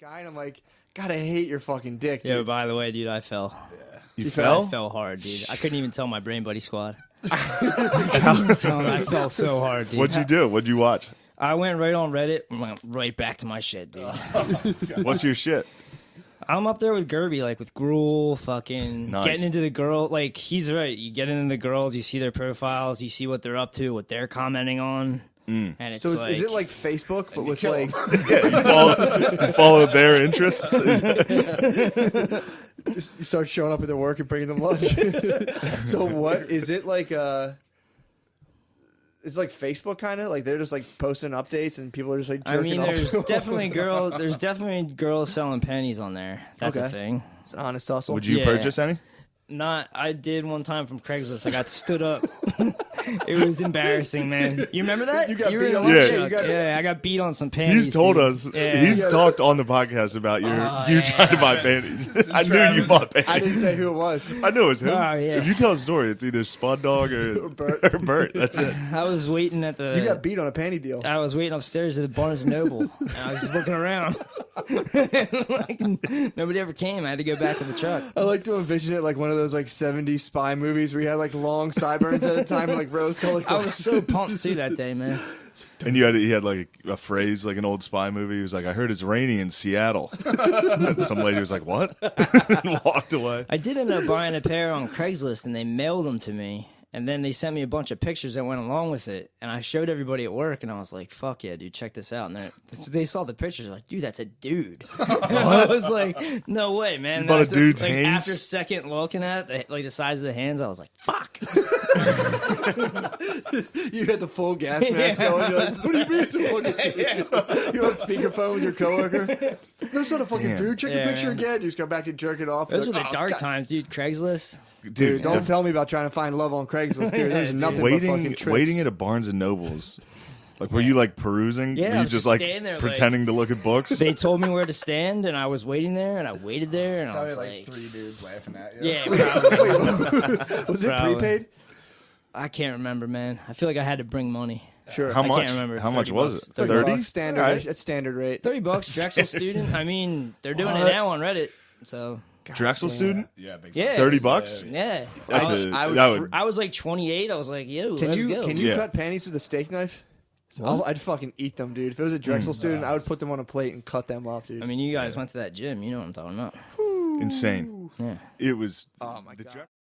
guy, and I'm like, God, I hate your fucking dick, dude. Yeah, by the way, dude, I fell. You fell? I fell hard, dude. I couldn't even tell my Brain Buddy squad. I fell so hard, dude. What'd you do? What'd you watch? I went right on Reddit and went right back to my shit, dude. What's your shit? I'm up there with Gerby, like with Gruel, fucking Nice. getting into the girl. Like, he's right. You get into the girls, you see their profiles, you see what they're up to, what they're commenting on. And it's So like, is it like Facebook, but with like, You follow their interests? you start showing up at their work and bringing them lunch? So what is it like? It's like Facebook kind of like they're just like posting updates and people are just like jerking I mean, off. there's definitely girls selling pennies on there. That's a Okay. thing. It's an honest hustle. Would you Yeah. purchase any? I did one time from Craigslist. I got stood up. It was embarrassing, man. You remember that? You got were in beat the on- lunch Yeah. truck. you got- Yeah, I got beat on some panties. He's told dude. us. Yeah. He's talked on the podcast about you trying to buy panties. I knew you bought panties. I didn't say who it was. I knew it was him. Oh, yeah. If you tell a story, it's either Spud Dog or Bert. That's it. I was waiting at the. You got beat on a panty deal. I was waiting upstairs at the Barnes & Noble. And I was just looking around. Like, nobody ever came. I had to go back to the truck. I like to envision it like one of those like 70s spy movies where you had like long sideburns at the time and like rose-colored I was glasses. so pumped too that day, man. And he had like a phrase, like an old spy movie. He was like, I heard it's raining in Seattle. And some lady was like, what? And walked away. I did end up buying a pair on Craigslist, and they mailed them to me. And then they sent me a bunch of pictures that went along with it. And I showed everybody at work, and I was like, fuck yeah, dude, check this out. And they saw the pictures, like, dude, that's a dude. And I was like, no way, man. You bought a dude's like, hands? After second looking at it, like the size of the hands, I was like, fuck. You had the full gas mask going. You're like, what do you mean it's a fucking dude? You're on speakerphone with your coworker. That's not a fucking Damn. dude. Check Yeah, the picture man. again. You just come back to jerk it off. Those were Like, the "Oh, dark God." times, dude. Craigslist. Dude, don't tell me about trying to find love on Craigslist, dude. There's Dude. nothing but fucking Waiting, tricks. waiting at a Barnes and Nobles. Like, were you like perusing? Yeah, were I you was just just like standing there, like- pretending to look at books? They told me where to stand, and I was waiting there, and I waited there, and I Probably was like like, three dudes laughing at you. yeah, probably. Was it Probably. prepaid? I can't remember, man. I feel like I had to bring money. Sure. How I much? can't remember. How much 30 was bucks. it? 30 30? bucks, standard. Alright. It's standard rate. $30, Drexel student. I mean, they're doing it now on Reddit. So Drexel student? Yeah, big yeah, $30? Yeah, That's I was- a I was that fr- would, I was like 28. I was like, yo, Can let's you go. can you Yeah. cut panties with a steak knife? I'd fucking eat them, dude. If it was a Drexel student, I would put them on a plate and cut them up, dude. I mean, you guys went to that gym. You know what I'm talking about. insane. Yeah. It was. Oh my the God. Dre-